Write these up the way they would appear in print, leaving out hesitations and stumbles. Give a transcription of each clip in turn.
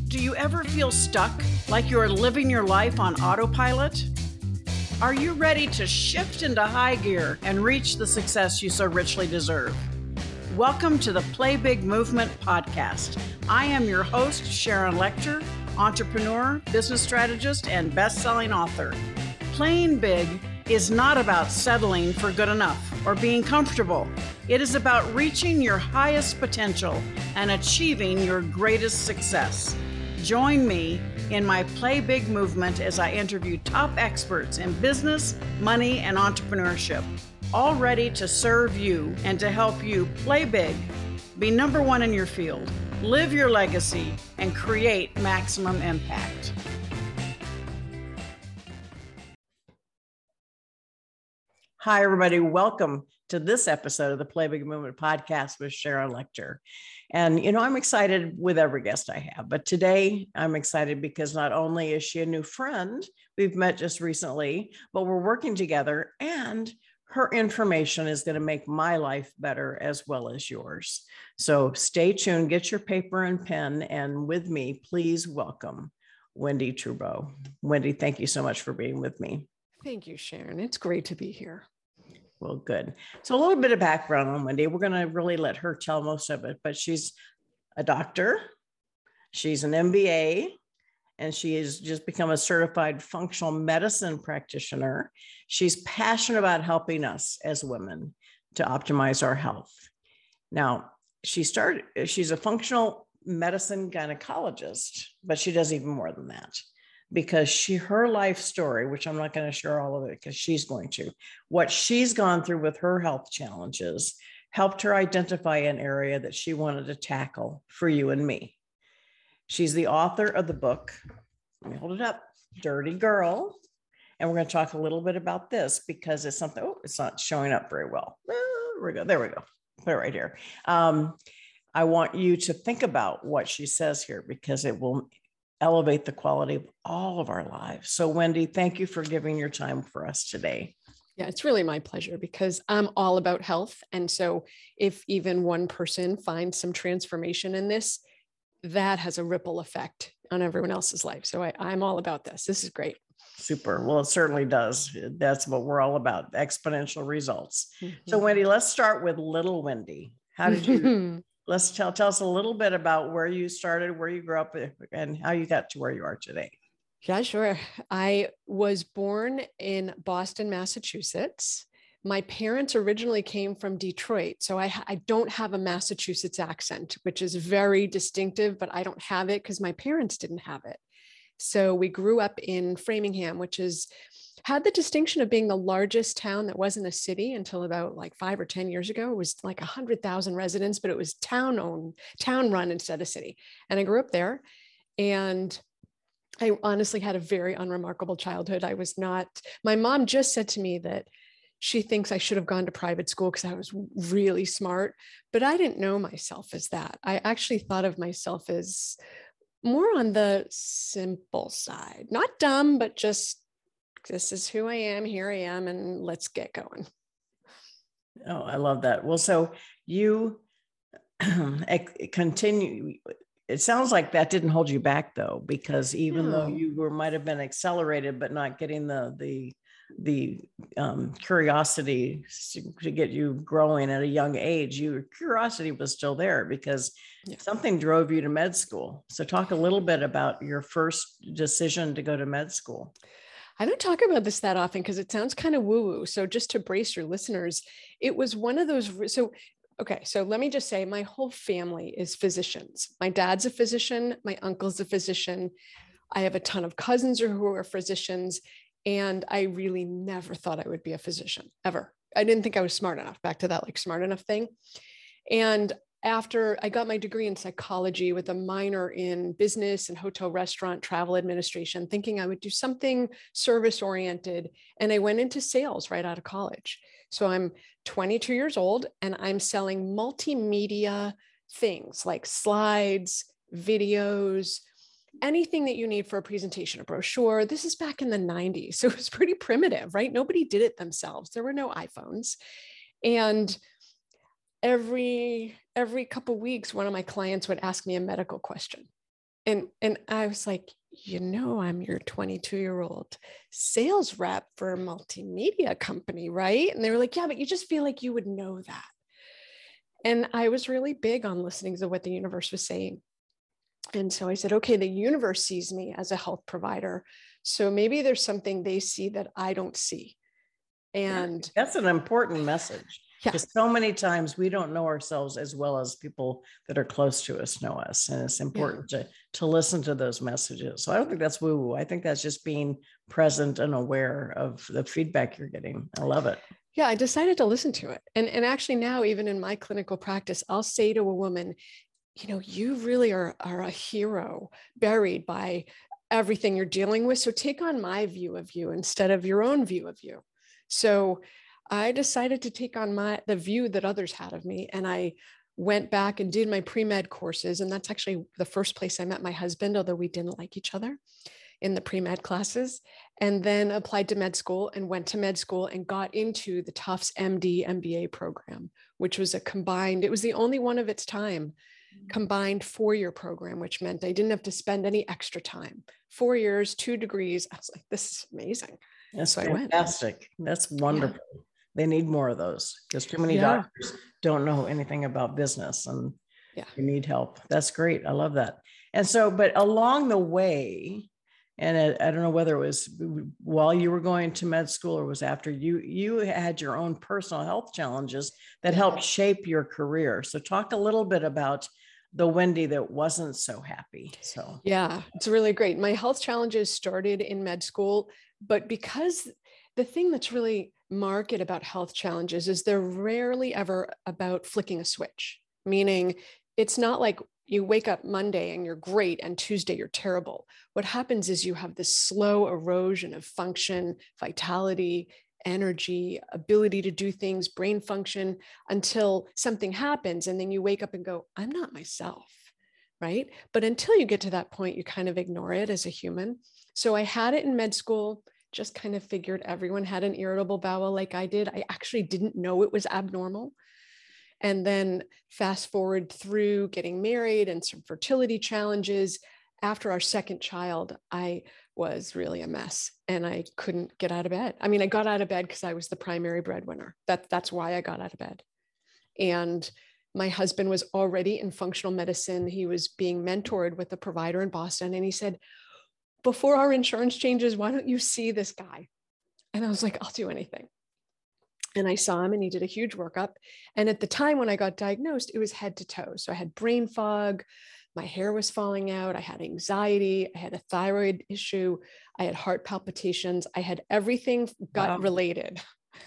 Do you ever feel stuck, like you're living your life on autopilot? Are you ready to shift into high gear and reach the success you so richly deserve? Welcome to the Play Big Movement podcast. I am your host, Sharon Lechter, entrepreneur, business strategist, and best-selling author. Playing big is not about settling for good enough or being comfortable. It is about reaching your highest potential and achieving your greatest success. Join me in my Play Big movement as I interview top experts in business, money, and entrepreneurship, all ready to serve you and to help you play big, be number one in your field, live your legacy, and create maximum impact. Hi, everybody. Welcome to this episode of the Play Big Movement podcast with Sharon Lechter. And, I'm excited with every guest I have, but today I'm excited because not only is she a new friend, we've met just recently, but we're working together and her information is going to make my life better as well as yours. So stay tuned, get your paper and pen, and with me, please welcome Wendy Trubo. Wendy, thank you so much for being with me. Thank you, Sharon. It's great to be here. Well, good. So a little bit of background on Wendy. We're going to really let her tell most of it, but she's a doctor. She's an MBA, and she has just become a certified functional medicine practitioner. She's passionate about helping us as women to optimize our health. Now, she's a functional medicine gynecologist, but she does even more than that. Because her life story, which I'm not going to share all of it because she's going to, what she's gone through with her health challenges helped her identify an area that she wanted to tackle for you and me. She's the author of the book, let me hold it up, Dirty Girl. And we're going to talk a little bit about this because it's something, it's not showing up very well. There we go. Put it right here. I want you to think about what she says here because it will elevate the quality of all of our lives. So Wendy, thank you for giving your time for us today. Yeah, it's really my pleasure because I'm all about health. And so if even one person finds some transformation in this, that has a ripple effect on everyone else's life. So I'm all about this. This is great. Super. Well, it certainly does. That's what we're all about, exponential results. Mm-hmm. So Wendy, let's start with little Wendy. How did you... Let's tell us a little bit about where you started, where you grew up, and how you got to where you are today. Yeah, sure. I was born in Boston, Massachusetts. My parents originally came from Detroit, so I don't have a Massachusetts accent, which is very distinctive, but I don't have it because my parents didn't have it. So we grew up in Framingham, which had the distinction of being the largest town that wasn't a city until about like 5 or 10 years ago. It was like 100,000 residents, but it was town run instead of city. And I grew up there, and I honestly had a very unremarkable childhood. My mom just said to me that she thinks I should have gone to private school because I was really smart, but I didn't know myself as that. I actually thought of myself as more on the simple side, not dumb, but just this is who I am, here I am, and let's get going. Oh, I love that. Well, so you continue. It sounds like that didn't hold you back though, because even though you might have been accelerated, but not getting the curiosity to get you growing at a young age, your curiosity was still there because something drove you to med school. So talk a little bit about your first decision to go to med school. I don't talk about this that often because it sounds kind of woo-woo. So just to brace your listeners, it was one of those. So let me just say my whole family is physicians. My dad's a physician. My uncle's a physician. I have a ton of cousins who are physicians. And I really never thought I would be a physician ever. I didn't think I was smart enough, back to that like smart enough thing. And after I got my degree in psychology with a minor in business and hotel restaurant travel administration, thinking I would do something service oriented. And I went into sales right out of college. So I'm 22 years old and I'm selling multimedia things like slides, videos, anything that you need for a presentation, a brochure. This is back in the 90s. So it was pretty primitive, right? Nobody did it themselves. There were no iPhones. And every couple of weeks, one of my clients would ask me a medical question. And I was like, I'm your 22-year-old sales rep for a multimedia company, right? And they were like, yeah, but you just feel like you would know that. And I was really big on listening to what the universe was saying. And so I said, okay, the universe sees me as a health provider. So maybe there's something they see that I don't see. And that's an important message, yeah, because so many times we don't know ourselves as well as people that are close to us know us. And it's important to listen to those messages. So I don't think that's woo-woo. I think that's just being present and aware of the feedback you're getting. I love it. Yeah, I decided to listen to it. And actually now, even in my clinical practice, I'll say to a woman, you really are a hero buried by everything you're dealing with. So take on my view of you instead of your own view of you. So I decided to take on the view that others had of me. And I went back and did my pre-med courses. And that's actually the first place I met my husband, although we didn't like each other, in the pre-med classes, and then applied to med school and went to med school and got into the Tufts MD MBA program, which was it was the only one of its time, combined 4-year program, which meant I didn't have to spend any extra time. 4 years, 2 degrees. I was like, this is amazing. That's so fantastic. That's wonderful. Yeah. They need more of those, because too many doctors don't know anything about business, and you need help. That's great. I love that. And so, but along the way, and I don't know whether it was while you were going to med school or was after, you had your own personal health challenges that helped shape your career. So talk a little bit about the Wendy that wasn't so happy. So yeah, it's really great. My health challenges started in med school, but because the thing that's really marked about health challenges is they're rarely ever about flicking a switch, meaning it's not like you wake up Monday and you're great and Tuesday you're terrible. What happens is you have this slow erosion of function, vitality, energy, ability to do things, brain function, until something happens. And then you wake up and go, I'm not myself, right? But until you get to that point, you kind of ignore it as a human. So I had it in med school, just kind of figured everyone had an irritable bowel like I did. I actually didn't know it was abnormal. And then fast forward through getting married and some fertility challenges. After our second child, I was really a mess and I couldn't get out of bed. I mean, I got out of bed because I was the primary breadwinner. That's why I got out of bed. And my husband was already in functional medicine. He was being mentored with a provider in Boston. And he said, before our insurance changes, why don't you see this guy? And I was like, I'll do anything. And I saw him and he did a huge workup. And at the time when I got diagnosed, it was head to toe. So I had brain fog, my hair was falling out, I had anxiety, I had a thyroid issue, I had heart palpitations, I had everything gut related.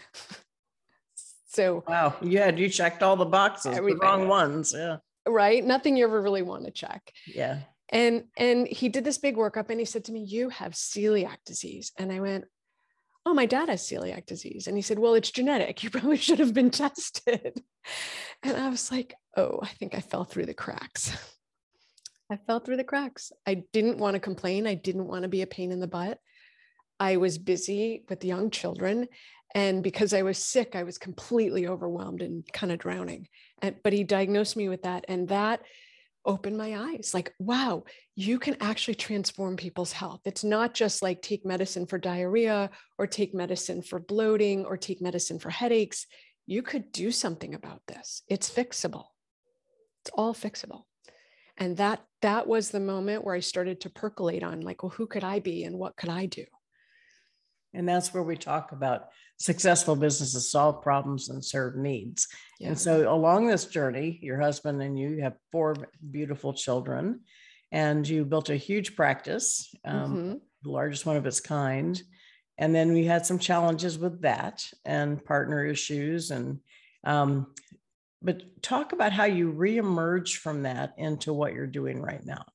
So wow, you checked all the boxes, everything. The wrong ones. Yeah. Right. Nothing you ever really want to check. Yeah. And he did this big workup and he said to me, you have celiac disease. And I went, oh, my dad has celiac disease. And he said, well, it's genetic. You probably should have been tested. And I was like, oh, I think I fell through the cracks. I fell through the cracks. I didn't want to complain. I didn't want to be a pain in the butt. I was busy with young children. And because I was sick, I was completely overwhelmed and kind of drowning. But he diagnosed me with that. And that opened my eyes, like, wow, you can actually transform people's health. It's not just like take medicine for diarrhea or take medicine for bloating or take medicine for headaches. You could do something about this. It's fixable. It's all fixable. And that was the moment where I started to percolate on like, well, who could I be and what could I do? And that's where we talk about successful businesses solve problems and serve needs. Yeah. And so along this journey, your husband and you have 4 beautiful children, and you built a huge practice, the largest one of its kind. And then we had some challenges with that and partner issues. And but talk about how you reemerge from that into what you're doing right now.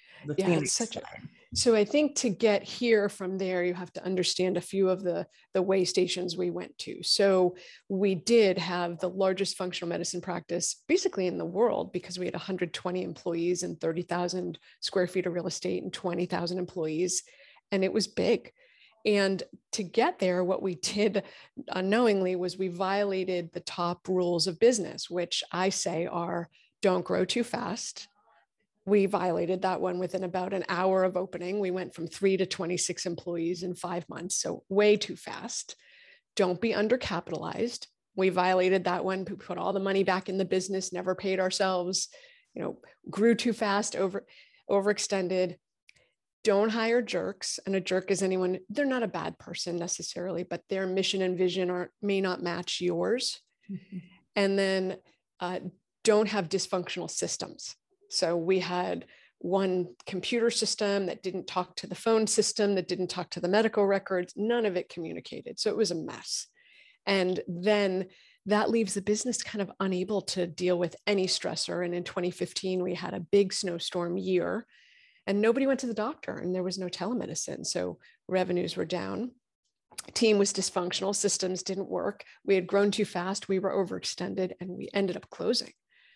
So I think to get here from there, you have to understand a few of the way stations we went to. So we did have the largest functional medicine practice basically in the world, because we had 120 employees and 30,000 square feet of real estate and 20,000 employees. And it was big. And to get there, what we did unknowingly was we violated the top rules of business, which I say are don't grow too fast, We violated that one within about an hour of opening. We went from 3 to 26 employees in 5 months. So way too fast. Don't be undercapitalized. We violated that one. We put all the money back in the business, never paid ourselves, grew too fast, overextended. Don't hire jerks. And a jerk is anyone, they're not a bad person necessarily, but their mission and vision may not match yours. Mm-hmm. And then don't have dysfunctional systems. So we had one computer system that didn't talk to the phone system, that didn't talk to the medical records. None of it communicated. So it was a mess. And then that leaves the business kind of unable to deal with any stressor. And in 2015, we had a big snowstorm year and nobody went to the doctor and there was no telemedicine. So revenues were down. Team was dysfunctional. Systems didn't work. We had grown too fast. We were overextended and we ended up closing.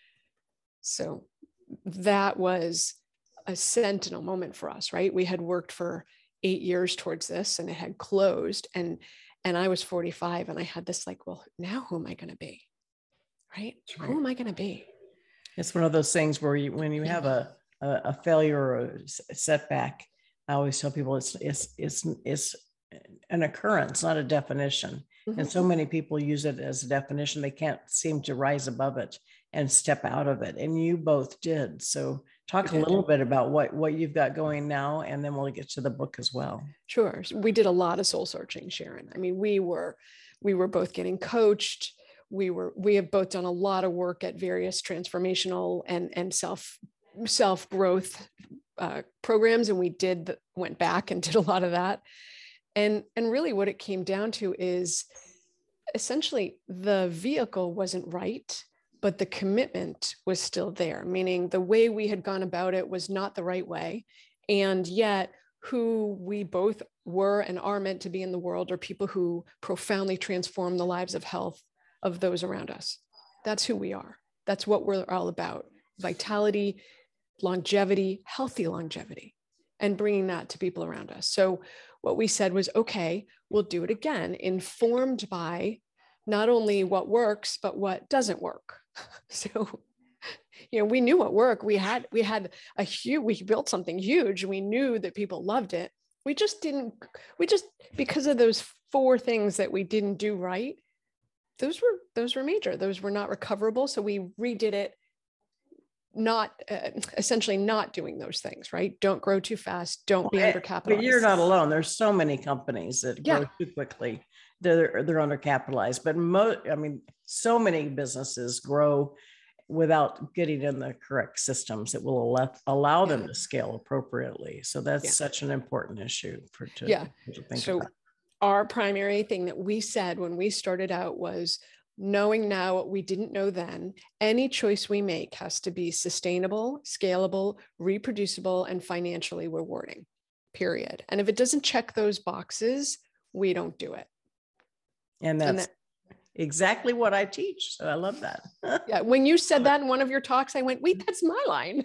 So that was a sentinel moment for us, right? We had worked for 8 years towards this and it had closed. And I was 45 and I had this like, well, now who am I going to be? Right? Who am I going to be? It's one of those things where when you have a failure or a setback, I always tell people it's an occurrence, not a definition. Mm-hmm. And so many people use it as a definition. They can't seem to rise above it and step out of it. And you both did. So talk a little bit about what you've got going now, and then we'll get to the book as well. Sure. We did a lot of soul searching, Sharon. I mean, we were both getting coached. We have both done a lot of work at various transformational and self growth programs. And we went back and did a lot of that. And really what it came down to is essentially the vehicle wasn't right, but the commitment was still there, meaning the way we had gone about it was not the right way. And yet who we both were and are meant to be in the world are people who profoundly transform the lives of health of those around us. That's who we are. That's what we're all about. Vitality, longevity, healthy longevity, and bringing that to people around us. So what we said was, okay, we'll do it again, informed by not only what works, but what doesn't work. So, we knew what worked. We built something huge. We knew that people loved it. Because of those 4 things that we didn't do right, those were major. Those were not recoverable. So we redid it, essentially not doing those things, right? Don't grow too fast. Don't be undercapitalized. But you're not alone. There's so many companies that grow too quickly. They're undercapitalized, but so many businesses grow without getting in the correct systems that will allow them to scale appropriately. So that's such an important issue to think about. Our primary thing that we said when we started out was, knowing now what we didn't know then, any choice we make has to be sustainable, scalable, reproducible, and financially rewarding, period. And if it doesn't check those boxes, we don't do it. And that's exactly what I teach. So I love that. Yeah. When you said that in one of your talks, I went, wait, that's my line.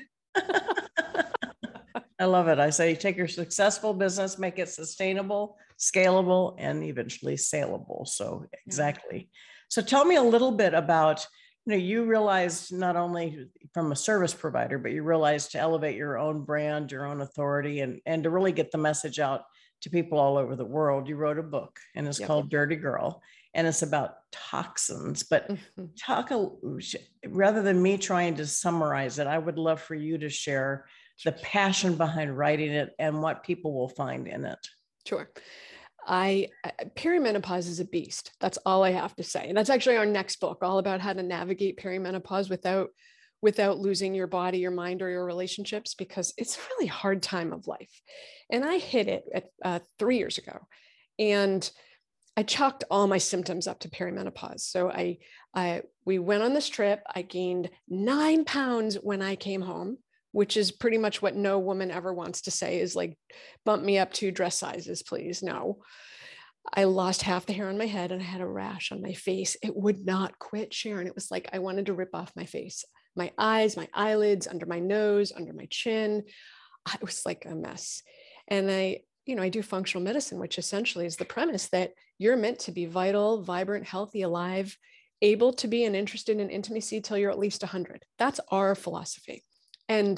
I love it. I say, take your successful business, make it sustainable, scalable, and eventually saleable. So exactly. So tell me a little bit about, you realized not only from a service provider, but you realized to elevate your own brand, your own authority, and to really get the message out to people all over the world. You wrote a book and it's called Dirty Girl, and it's about toxins, but rather than me trying to summarize it, I would love for you to share the passion behind writing it and what people will find in it. Sure. Perimenopause is a beast. That's all I have to say. And that's actually our next book, all about how to navigate perimenopause without losing your body, your mind, or your relationships, because it's a really hard time of life. And I hit it at 3 years ago, and I chalked all my symptoms up to perimenopause. So we went on this trip. I gained 9 pounds when I came home, which is pretty much what no woman ever wants to say, is like, bump me up 2 dress sizes, please. No, I lost half the hair on my head and I had a rash on my face. It would not quit, Sharon. It was like, I wanted to rip off my face, my eyes, my eyelids, under my nose, under my chin. It was like a mess. And I do functional medicine, which essentially is the premise that you're meant to be vital, vibrant, healthy, alive, able to be and interested in intimacy till you're at least 100. That's our philosophy. And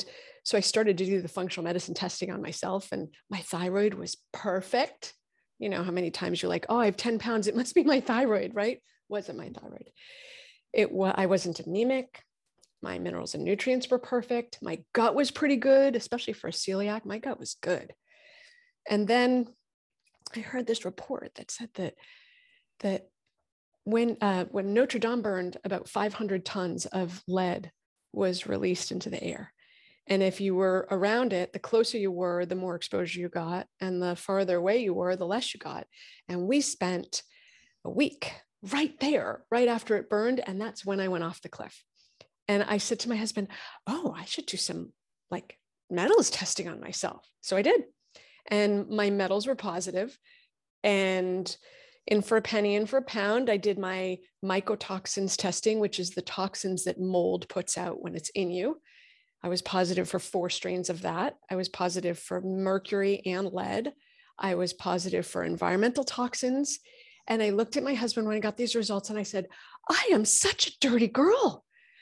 So I started to do the functional medicine testing on myself, and my thyroid was perfect. You know how many times you're like, oh, I have 10 pounds. It must be my thyroid, right? Wasn't my thyroid. I wasn't anemic. My minerals and nutrients were perfect. My gut was pretty good, especially for a celiac. My gut was good. And then I heard this report that said that when Notre Dame burned, about 500 tons of lead was released into the air. And if you were around it, the closer you were, the more exposure you got. And the farther away you were, the less you got. And we spent a week right there, right after it burned. And that's when I went off the cliff. And I said to my husband, oh, I should do some like metals testing on myself. So I did. And my metals were positive. And in for a penny, in for a pound, I did my mycotoxins testing, which is the toxins that mold puts out when it's in you. I was positive for 4 strains of that. I was positive for mercury and lead. I was positive for environmental toxins. And I looked at my husband when I got these results and I said, I am such a dirty girl.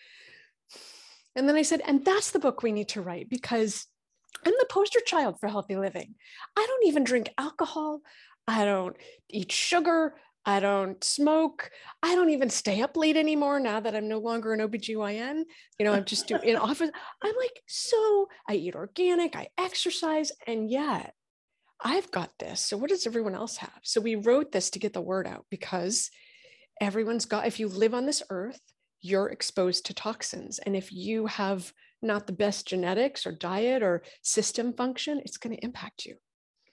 And then I said, and that's the book we need to write, because I'm the poster child for healthy living. I don't even drink alcohol. I don't eat sugar. I don't smoke. I don't even stay up late anymore now that I'm no longer an OBGYN. You know, I'm just doing in office. I'm like, so I eat organic, I exercise, and yet I've got this. So what does everyone else have? So we wrote this to get the word out, because everyone's got, if you live on this earth, you're exposed to toxins. And if you have not the best genetics or diet or system function, it's going to impact you.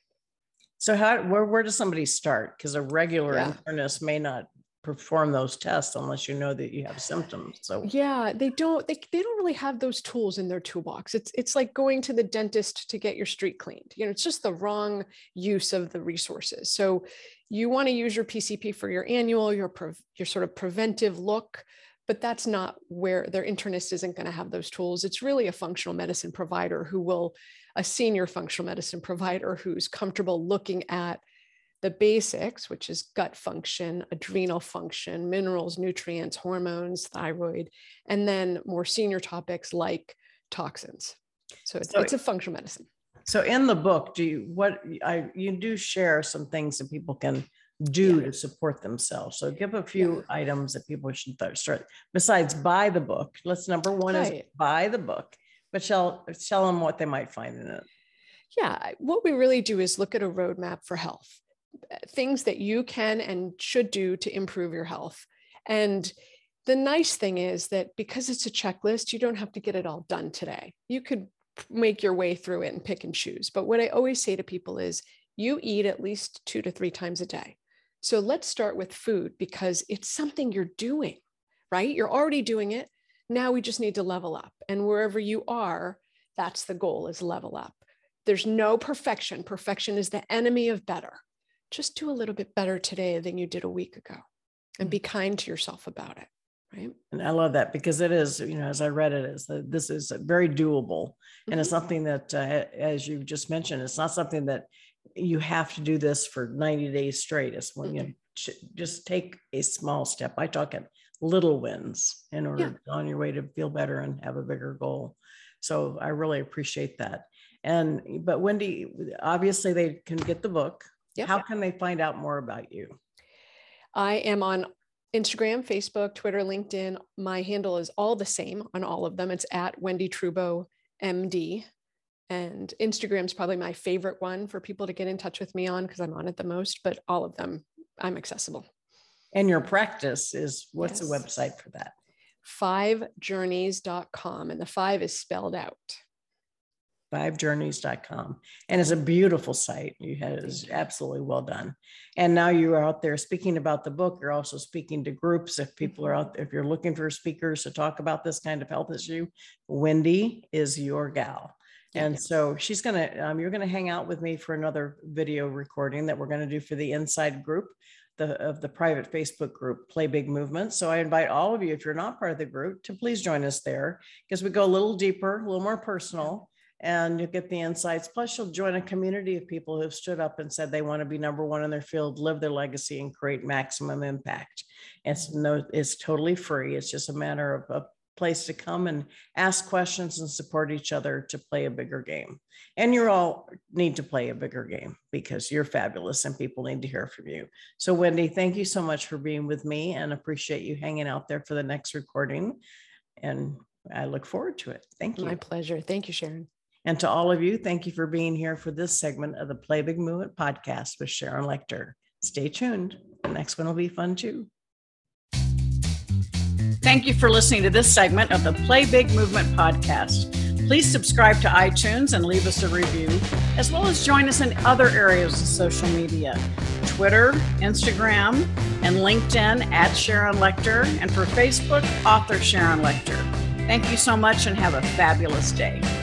So where does somebody start? Because a regular internist may not perform those tests unless you know that you have symptoms. So yeah, they don't really have those tools in their toolbox. It's like going to the dentist to get your street cleaned. You know, it's just the wrong use of the resources. So you want to use your PCP for your annual, your sort of preventive look, but that's not where their internist isn't going to have those tools. It's really a functional medicine provider a senior functional medicine provider who's comfortable looking at the basics, which is gut function, adrenal function, minerals, nutrients, hormones, thyroid, and then more senior topics like toxins. So it's a functional medicine. So in the book, you do share some things that people can do to support themselves. So give a few items that people should start besides buy the book. Number one is buy the book, but tell them what they might find in it. Yeah, what we really do is look at a roadmap for health, things that you can and should do to improve your health. And the nice thing is that because it's a checklist, you don't have to get it all done today. You could make your way through it and pick and choose. But what I always say to people is you eat at least 2 to 3 times a day. So let's start with food, because it's something you're doing, right? You're already doing it. Now we just need to level up. And wherever you are, that's the goal, is level up. There's no perfection. Perfection is the enemy of better. Just do a little bit better today than you did a week ago, and be kind to yourself about it. Right. And I love that, because it is, as I read it, this is very doable. And it's something that, as you just mentioned, it's not something that you have to do this for 90 days straight. It's when you just take a small step. I talk at little wins in order on your way to feel better and have a bigger goal. So I really appreciate that. But Wendy, obviously they can get the book. Yep. How can they find out more about you? I am on Instagram, Facebook, Twitter, LinkedIn. My handle is all the same on all of them. It's at Wendy Trubo, MD. And Instagram is probably my favorite one for people to get in touch with me on, because I'm on it the most, but all of them, I'm accessible. And your practice is, what's the website for that? 5journeys.com. And the 5 is spelled out. 5journeys.com. And it's a beautiful site. It is absolutely well done. And now you are out there speaking about the book. You're also speaking to groups. If people are out there, if you're looking for speakers to talk about this kind of health issue, Wendy is your gal. And so she's going to, you're going to hang out with me for another video recording that we're going to do for the inside group of the private Facebook group, Play Big Movement. So I invite all of you, if you're not part of the group, to please join us there, because we go a little deeper, a little more personal, and you'll get the insights. Plus you'll join a community of people who have stood up and said they want to be number one in their field, live their legacy, and create maximum impact. It's totally free. It's just a matter of place to come and ask questions and support each other to play a bigger game. And you all need to play a bigger game because you're fabulous and people need to hear from you. So Wendy, thank you so much for being with me and appreciate you hanging out there for the next recording. And I look forward to it. Thank you. My pleasure. Thank you, Sharon. And to all of you, thank you for being here for this segment of the Play Big Movement podcast with Sharon Lechter. Stay tuned. The next one will be fun too. Thank you for listening to this segment of the Play Big Movement podcast. Please subscribe to iTunes and leave us a review, as well as join us in other areas of social media, Twitter, Instagram, and LinkedIn at Sharon Lechter, and for Facebook, author Sharon Lechter. Thank you so much and have a fabulous day.